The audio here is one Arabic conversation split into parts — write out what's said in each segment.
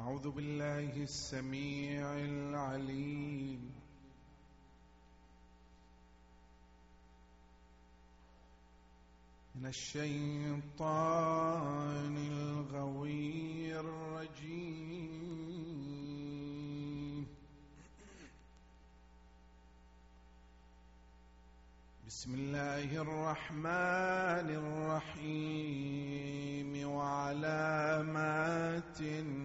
أعوذ بالله السميع العليم من الشيطان الغوي الرجيم. بسم الله الرحمن الرحيم. وعلامات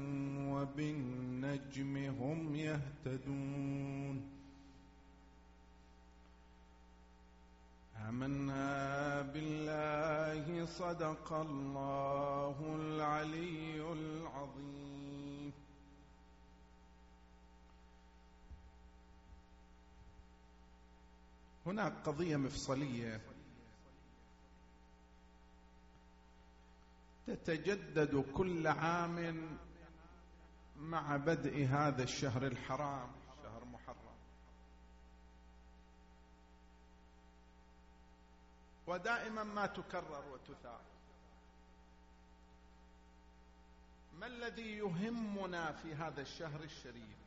وبالنجم هم يهتدون. آمنا بالله صدق الله العلي العظيم. هناك قضية مفصلية تتجدد كل عام مع بدء هذا الشهر الحرام، شهر محرم، ودائما ما تكرر وتثار. ما الذي يهمنا في هذا الشهر الشريف؟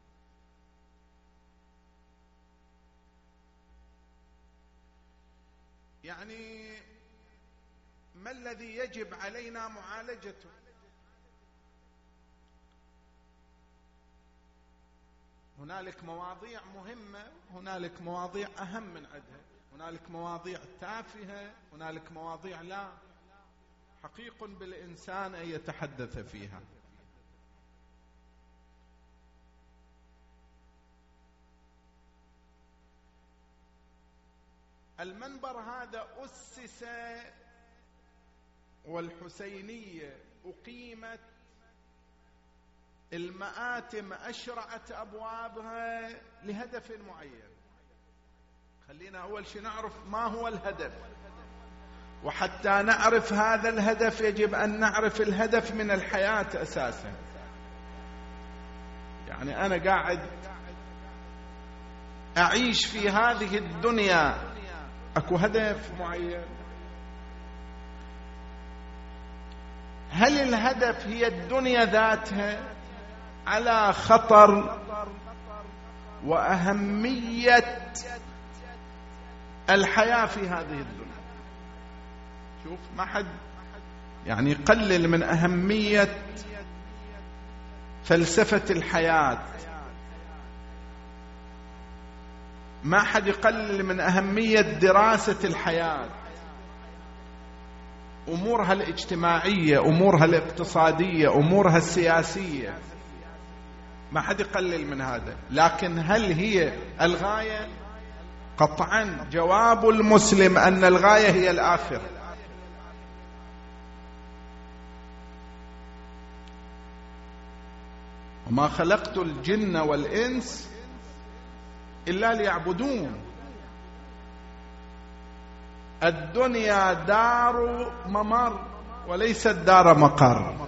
يعني ما الذي يجب علينا معالجته؟ هنالك مواضيع مهمة، هنالك مواضيع أهم من عدها، هنالك مواضيع تافهة، هنالك مواضيع لا حقيق بالإنسان أن يتحدث فيها. المنبر هذا أسس والحسينية أقيمت، المآتم أشرعت أبوابها لهدف معين. خلينا أول شيء نعرف ما هو الهدف، وحتى نعرف هذا الهدف يجب أن نعرف الهدف من الحياة أساسا. يعني أنا قاعد أعيش في هذه الدنيا، أكو هدف معين. هل الهدف هي الدنيا ذاتها؟ على خطر وأهمية الحياة في هذه الدنيا. شوف، ما حد يعني يقلل من أهمية فلسفة الحياة، ما حد يقلل من أهمية دراسة الحياة، أمورها الاجتماعية، أمورها الاقتصادية، أمورها السياسية، ما حد يقلل من هذا. لكن هل هي الغاية؟ قطعا جواب المسلم أن الغاية هي الآخرة. وما خلقت الجن والإنس إلا ليعبدون. الدنيا دار ممر وليست دار مقر.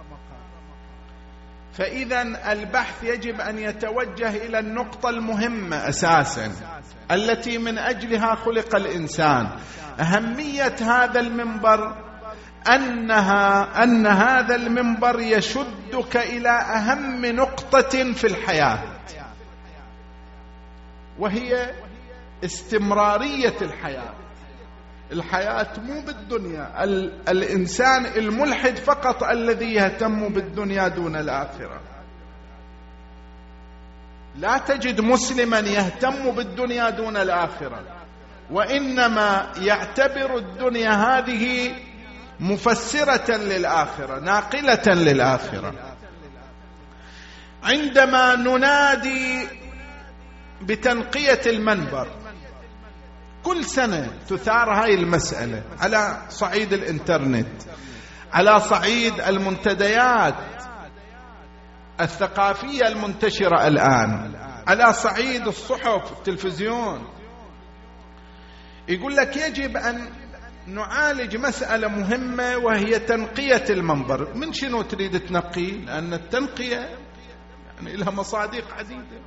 فإذا البحث يجب أن يتوجه إلى النقطة المهمة أساسا التي من أجلها خلق الإنسان. أهمية هذا المنبر أن هذا المنبر يشدك إلى أهم نقطة في الحياة، وهي استمرارية الحياة. الحياة مو بالدنيا. الإنسان الملحد فقط الذي يهتم بالدنيا دون الآخرة. لا تجد مسلما يهتم بالدنيا دون الآخرة، وإنما يعتبر الدنيا هذه مفسرة للآخرة، ناقلة للآخرة. عندما ننادي بتنقية المنبر، كل سنة تثار هاي المسألة على صعيد الإنترنت، على صعيد المنتديات الثقافية المنتشرة الآن، على صعيد الصحف التلفزيون. يقول لك يجب أن نعالج مسألة مهمة وهي تنقية المنبر. من شنو تريد تنقي؟ لأن التنقية يعني لها مصادق عديدة،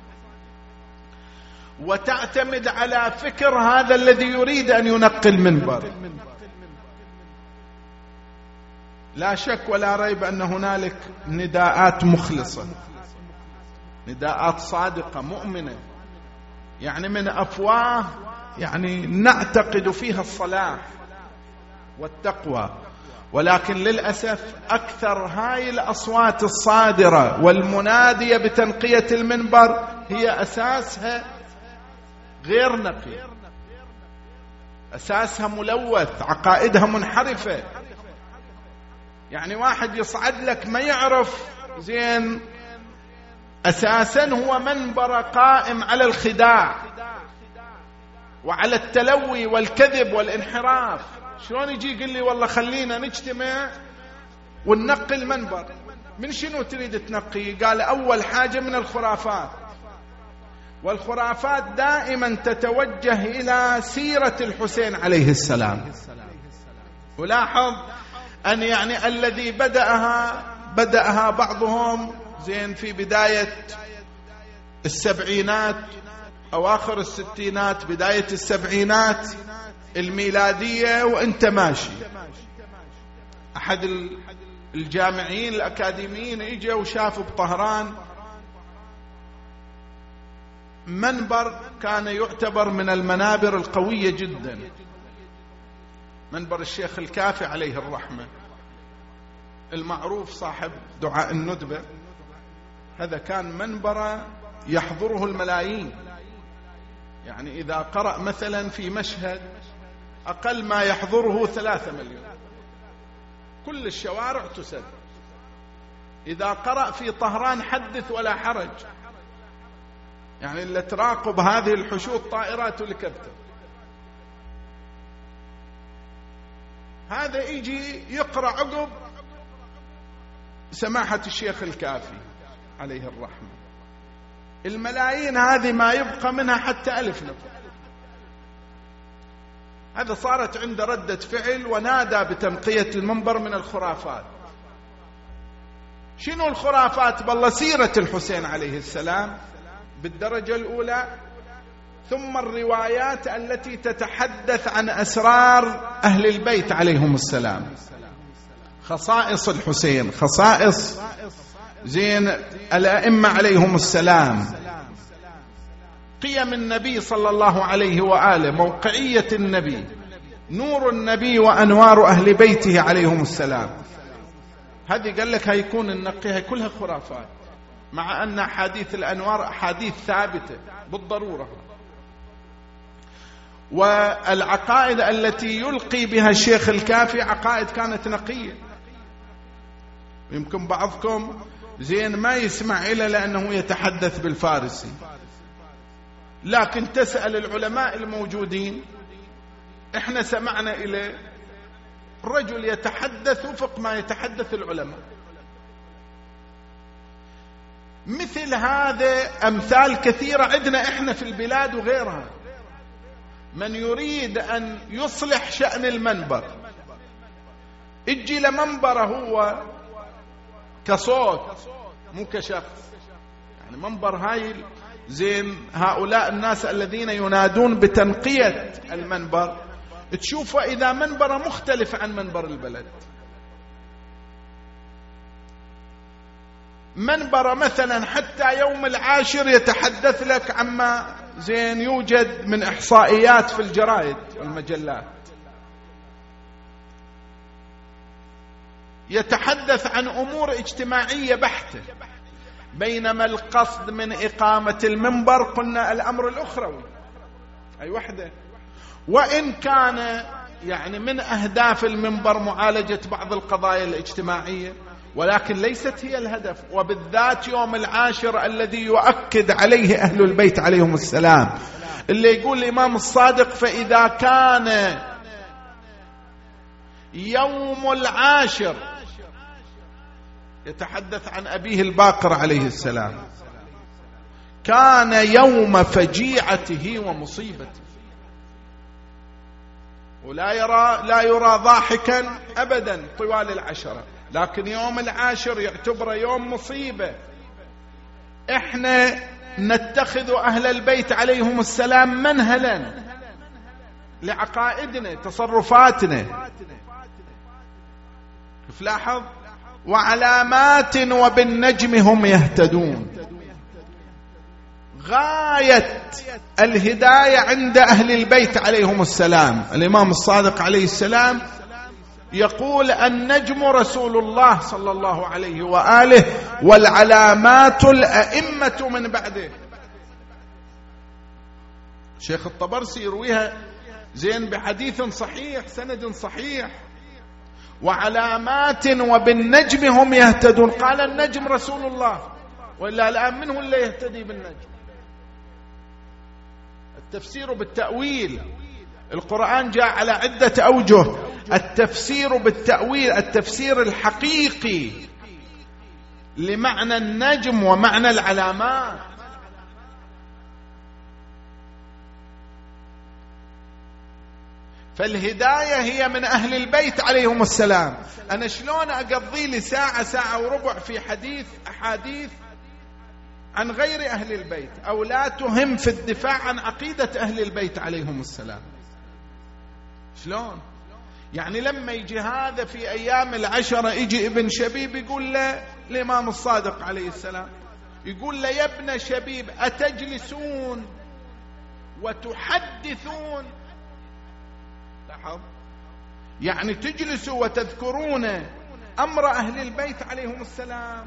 وتعتمد على فكر هذا الذي يريد أن ينقي المنبر. لا شك ولا ريب أن هنالك نداءات مخلصة، نداءات صادقة مؤمنة، يعني من أفواه يعني نعتقد فيها الصلاح والتقوى، ولكن للأسف أكثر هاي الأصوات الصادرة والمنادية بتنقية المنبر هي أساسها غير نقي، أساسها ملوث، عقائدها منحرفة. يعني واحد يصعد لك ما يعرف زين أساسا هو منبر قائم على الخداع وعلى التلوي والكذب والانحراف، شلون يجي يقول لي والله خلينا نجتمع وننقي المنبر؟ من شنو تريد تنقي؟ قال أول حاجة من الخرافات، والخرافات دائما تتوجه إلى سيرة الحسين عليه السلام. ولاحظ أن يعني الذي بدأها بعضهم زين في بداية السبعينات أواخر الستينات بداية السبعينات الميلادية، وانت ماشي أحد الجامعيين الأكاديميين اجى وشاف بطهران منبر كان يعتبر من المنابر القوية جدا، منبر الشيخ الكافي عليه الرحمة المعروف صاحب دعاء الندبة. هذا كان منبر يحضره الملايين، يعني إذا قرأ مثلا في مشهد أقل ما يحضره 3 مليون، كل الشوارع تسد. إذا قرأ في طهران حدث ولا حرج، يعني اللي تراقب هذه الحشود طائرات الهليكوبتر. هذا يجي يقرأ عقب سماحة الشيخ الكافي عليه الرحمة، الملايين هذه ما يبقى منها حتى 1000 نفر. هذا صارت عنده ردة فعل ونادى بتنقية المنبر من الخرافات. شنو الخرافات؟ بالله سيرة الحسين عليه السلام بالدرجة الأولى، ثم الروايات التي تتحدث عن أسرار أهل البيت عليهم السلام، خصائص الحسين، خصائص زين الأئمة عليهم السلام، قيم النبي صلى الله عليه وآله، موقعية النبي، نور النبي وأنوار أهل بيته عليهم السلام. هذه قال لك هيكون النقي كلها خرافات، مع أن حديث الأنوار أحاديث ثابتة بالضرورة. والعقائد التي يلقي بها الشيخ الكافي عقائد كانت نقية. يمكن بعضكم زين ما يسمع إلى لأنه يتحدث بالفارسي، لكن تسأل العلماء الموجودين، احنا سمعنا إلى رجل يتحدث وفق ما يتحدث العلماء. مثل هذا أمثال كثيرة عندنا احنا في البلاد وغيرها. من يريد أن يصلح شأن المنبر اجي لمنبره هو كصوت مو كشخص، يعني منبر هاي زين هؤلاء الناس الذين ينادون بتنقية المنبر، تشوفه إذا منبره مختلف عن منبر البلد. منبر مثلا حتى يوم العاشر يتحدث لك عما زين يوجد من إحصائيات في الجرائد والمجلات، يتحدث عن أمور اجتماعية بحتة، بينما القصد من إقامة المنبر قلنا الأمر الأخروي أي وحدة. وإن كان يعني من أهداف المنبر معالجة بعض القضايا الاجتماعية، ولكن ليست هي الهدف، وبالذات يوم العاشر الذي يؤكد عليه أهل البيت عليهم السلام، اللي يقول الإمام الصادق: فإذا كان يوم العاشر، يتحدث عن أبيه الباقر عليه السلام، كان يوم فجيعته ومصيبته، لا يرى ضاحكا أبدا طوال العشرة، لكن يوم العاشر يعتبر يوم مصيبة. احنا نتخذ أهل البيت عليهم السلام منهلا لعقائدنا، تصرفاتنا. فلاحظ وعلامات وبالنجم هم يهتدون. غاية الهداية عند أهل البيت عليهم السلام. الإمام الصادق عليه السلام يقول النجم رسول الله صلى الله عليه وآله والعلامات الأئمة من بعده. شيخ الطبرسي يرويها زين بحديث صحيح سند صحيح. وعلامات وبالنجم هم يهتدون. قال النجم رسول الله، وإلا الآن من هو اللي يهتدي بالنجم؟ التفسير بالتأويل. القرآن جاء على عدة أوجه. التفسير بالتأويل، التفسير الحقيقي لمعنى النجم ومعنى العلامات. فالهداية هي من أهل البيت عليهم السلام. أنا شلون أقضي لي ساعة ساعة وربع في أحاديث عن غير أهل البيت أو لا تهم في الدفاع عن عقيدة أهل البيت عليهم السلام؟ شلون؟ يعني لما يجي هذا في أيام العشرة يجي ابن شبيب يقول له الإمام الصادق عليه السلام، يقول له يا ابن شبيب أتجلسون وتحدثون؟ لاحظ، يعني تجلسوا وتذكرون أمر أهل البيت عليهم السلام،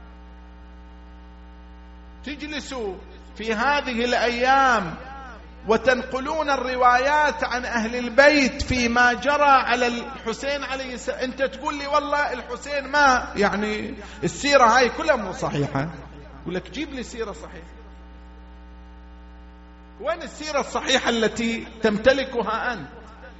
تجلسوا في هذه الأيام وتنقلون الروايات عن أهل البيت فيما جرى على الحسين عليه السلام. أنت تقول لي والله الحسين ما يعني السيرة هاي كلها مو صحيحة. يقول لك جيب لي سيرة صحيحة. وين السيرة الصحيحة التي تمتلكها أنت؟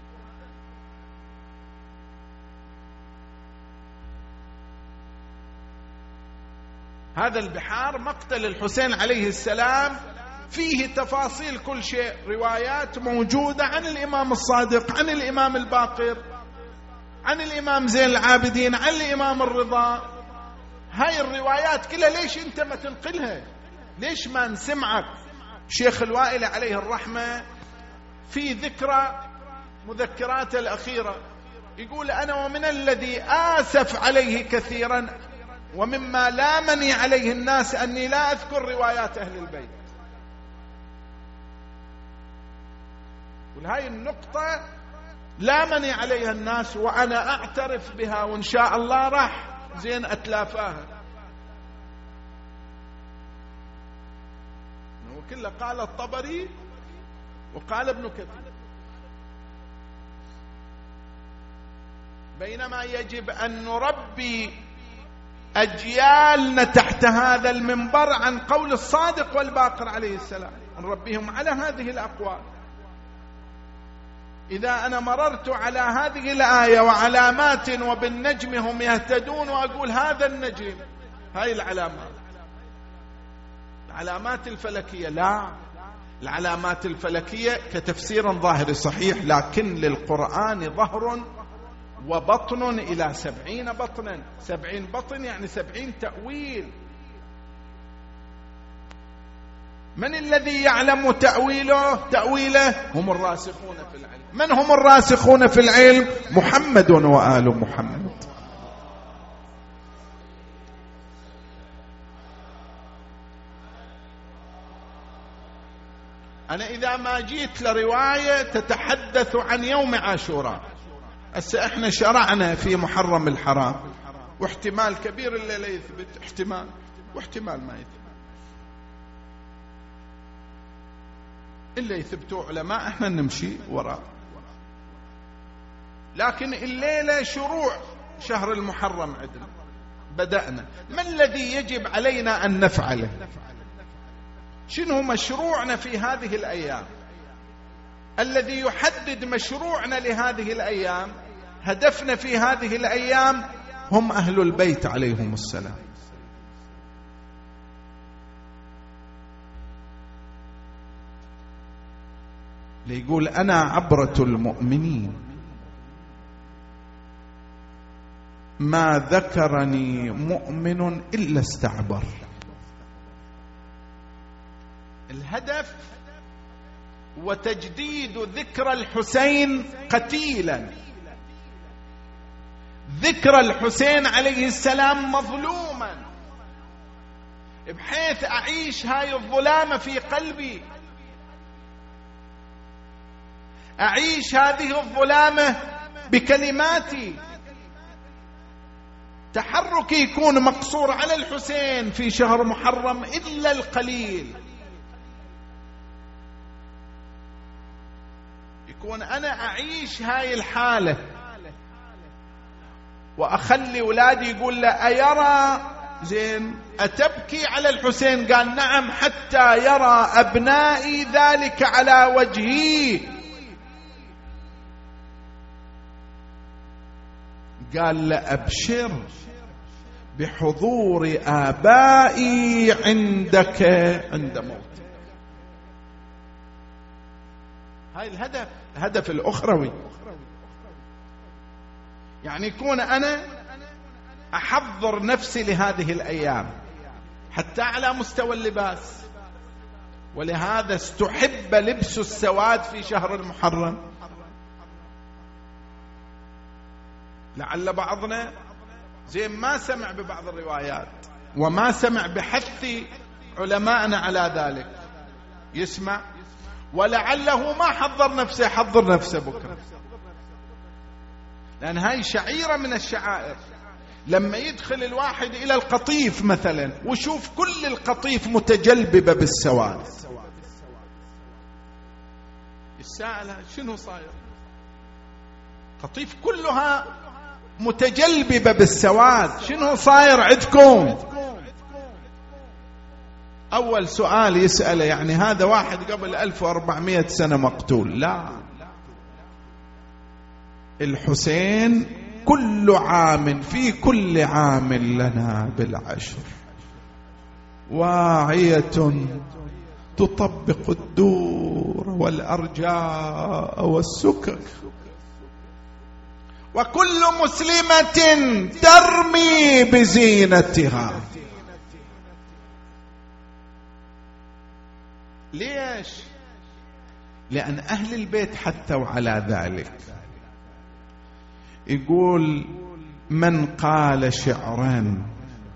هذا البحار مقتل الحسين عليه السلام فيه تفاصيل كل شيء، روايات موجودة عن الإمام الصادق، عن الإمام الباقر، عن الإمام زين العابدين، عن الإمام الرضا. هاي الروايات كلها ليش أنت ما تنقلها؟ ليش ما نسمعك؟ شيخ الوائل عليه الرحمة في ذكرى مذكراته الأخيرة يقول أنا ومن الذي آسف عليه كثيرا ومما لامني عليه الناس أني لا أذكر روايات أهل البيت. وهاي النقطة لامني عليها الناس وأنا أعترف بها، وإن شاء الله راح زين أتلافاها. وكله قال الطبري وقال ابن كثير. بينما يجب أن نربي أجيالنا تحت هذا المنبر عن قول الصادق والباقر عليه السلام، نربيهم على هذه الأقوال. إذا أنا مررت على هذه الآية وعلامات وبالنجم هم يهتدون وأقول هذا النجم، هاي العلامات الفلكية، لا، العلامات الفلكية كتفسير ظاهري صحيح، لكن للقرآن ظهر وبطن إلى 70 بطنا. 70 بطن يعني 70 تأويل. من الذي يعلم تأويله؟ هم الراسخون في العلم. من هم الراسخون في العلم؟ محمد وآل محمد. أنا إذا ما جيت لرواية تتحدث عن يوم عاشوراء، هسه احنا شرعنا في محرم الحرام، واحتمال كبير اللي لا يثبت، احتمال واحتمال ما يثبت، اللي يثبتوا علماء احنا نمشي وراء. لكن الليلة شروع شهر المحرم عندنا بدأنا، ما الذي يجب علينا أن نفعله؟ شنو مشروعنا في هذه الأيام؟ الذي يحدد مشروعنا لهذه الأيام، هدفنا في هذه الأيام هم أهل البيت عليهم السلام. ليقول أنا عبرة المؤمنين ما ذكرني مؤمن إلا استعبر. الهدف وتجديد ذكر الحسين قتيلا، ذكر الحسين عليه السلام مظلوما، بحيث أعيش هاي الظلامة في قلبي، أعيش هذه الظلامة بكلماتي. تحركي يكون مقصور على الحسين في شهر محرم إلا القليل، يكون أنا أعيش هاي الحالة وأخلي أولادي يقول له أيرى زين أتبكي على الحسين؟ قال نعم، حتى يرى أبنائي ذلك على وجهي. قال له أبشر بحضور آبائي عندك عند موتك. هاي الهدف الأخروي، يعني يكون أنا أحضر نفسي لهذه الأيام حتى على مستوى اللباس. ولهذا استحب لبس السواد في شهر المحرم. لعل بعضنا زين ما سمع ببعض الروايات وما سمع بحث علماءنا على ذلك، يسمع ولعله ما حضر نفسه، حضر نفسه بكرة، لأن هاي شعيرة من الشعائر. لما يدخل الواحد إلى القطيف مثلا وشوف كل القطيف متجلببة بالسواد، السائل شنو صاير؟ قطيف كلها متجلببة بالسواد، شنو صاير عندكم؟ أول سؤال يسأله يعني هذا واحد قبل 1400 سنة مقتول. لا، الحسين كل عام في كل عام لنا بالعشر واعية تطبق الدور والأرجاء والسكك، وكل مسلمة ترمي بزينتها. ليش؟ لأن أهل البيت حثوا على ذلك. يقول من قال شعرا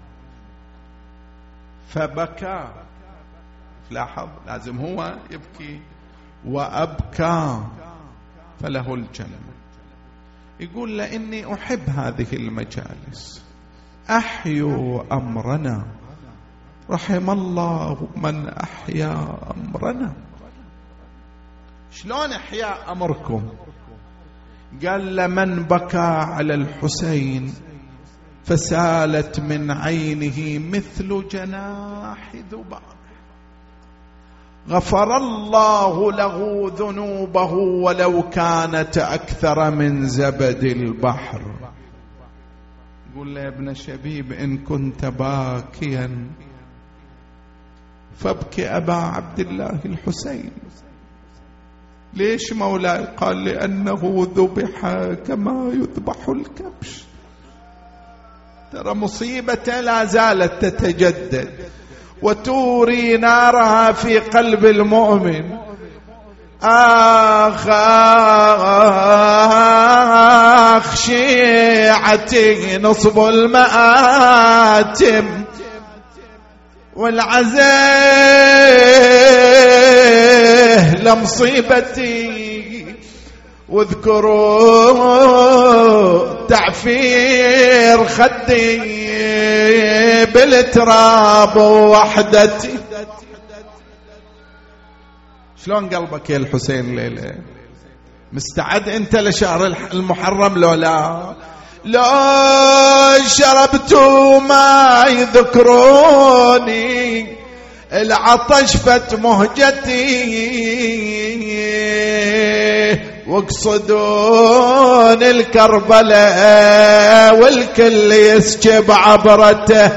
فبكى، لاحظ لازم هو يبكي، وأبكى فله الجنة. يقول لإني أحب هذه المجالس، أحيوا أمرنا، رحم الله من أحيا أمرنا. شلون أحيا أمركم؟ قال لمن بكى على الحسين فسالت من عينه مثل جناح ذباب، غفر الله له ذنوبه ولو كانت أكثر من زبد البحر. يقول له يا ابن شبيب إن كنت باكيا فابكي أبا عبد الله الحسين. ليش مولاي؟ قال لأنه ذبح كما يذبح الكبش. ترى مصيبة لا زالت تتجدد وتوري نارها في قلب المؤمن. آخ شيعتي نصب المآتم والعزيه لمصيبتي، واذكروا تعفير خدي بالتراب وحدتي. شلون قلبك يا الحسين ليلة؟ مستعد انت لشهر المحرم لو لا؟ لو شربت ما يذكروني العطش فت مهجتي، واقصدون الكربلاء والكل يسكب عبرته.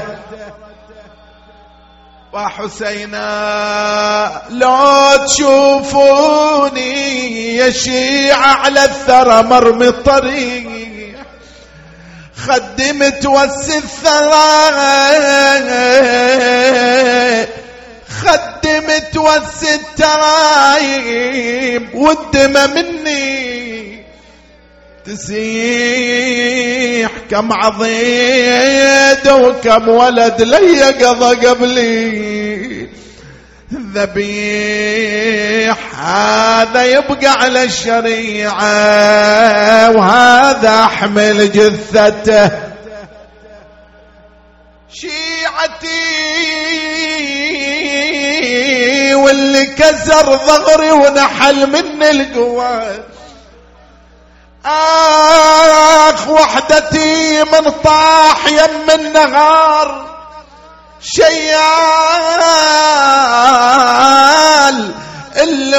وحسينا لو تشوفوني يشيع على الثرى مرمي الطريق، خدمت خدمت والسترايب والدم مني تسيح كم عضيد وكم ولد لي قضى قبلي، الذبيح هذا يبقى على الشريعة وهذا أحمل جثته. شيعتي واللي كسر ظهري ونحل مني القوة، وحدتي من طاح يم النهار شيال اللي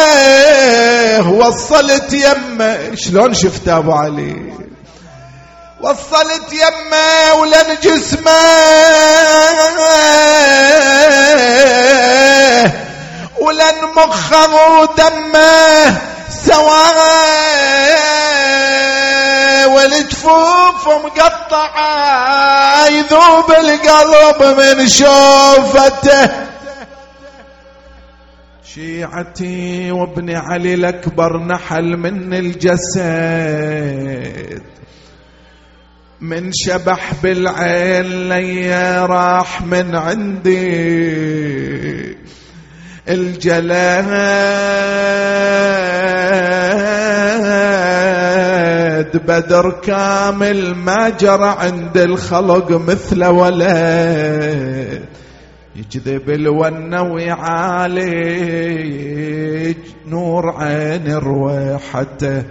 وصلت يمه. شلون شفت ابو علي؟ وصلت يمه ولن جسمه ولن مخه ودمه سواه، والجفوف مقطعه يذوب القلب من شوفته. شيعتي وابن علي الأكبر نحل من الجسد، من شبح بالعين لي راح من عندي الجلاد، بدر كامل ما جرى عند الخلق مثل ولد، يجذب الونه ويعالج نور عين رويحته.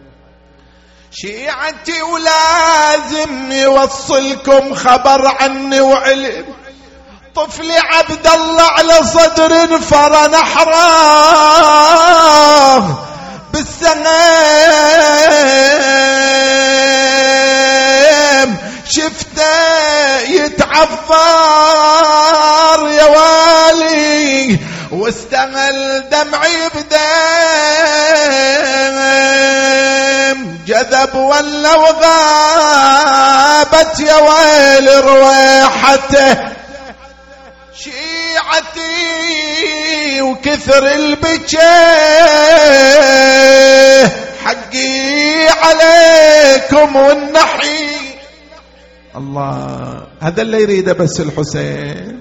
شيعتي ولازم يوصلكم خبر عني وعلم، طفلي عبد الله على صدر فرى نحراه بالسنام، شفته يتعفر يا والي واستغل دمعي بدم، جذب ولا وغابت يا ويل رويحته. شيعتي وكثر البكاء حقي عليكم والنحي. الله هذا اللي يريده بس الحسين.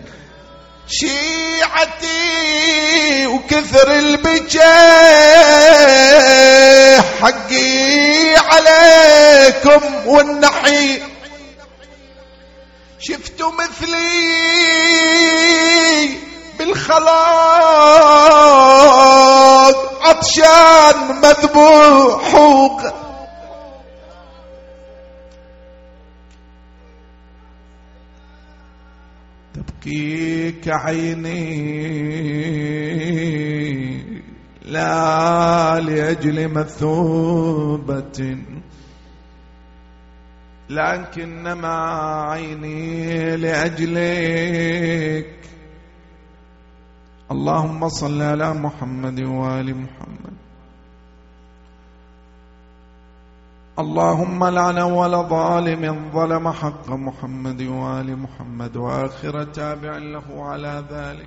شيعتي وكثر البكاء حقي عليكم والنحي، شفتوا مثلي بالخلاق عطشان مذبوح تبكيك عيني لا لأجل مثوبة، لكنما عيني لأجلك. اللهم صل على محمد وآل محمد. اللهم لعن أول ظالم ظلم حق محمد وآل محمد وآخر تابع له على ذلك.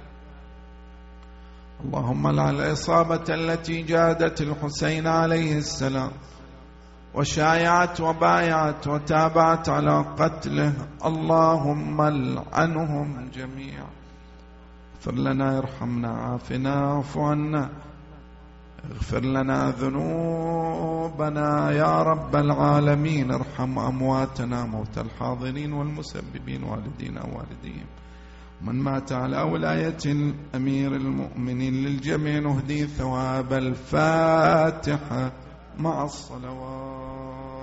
اللهم لعن الإصابة التي جادت الحسين عليه السلام وشايعت وبايعت وتابعت على قتله، اللهم لعنهم جميعا. اغفر لنا ارحمنا عافنا واعف عنا، اغفر لنا ذنوبنا يا رب العالمين، ارحم أمواتنا موتى الحاضرين والمسببين والدينا ووالديهم، من مات على ولاية الأمير المؤمنين للجميع نهدي ثواب الفاتحة مع الصلوات.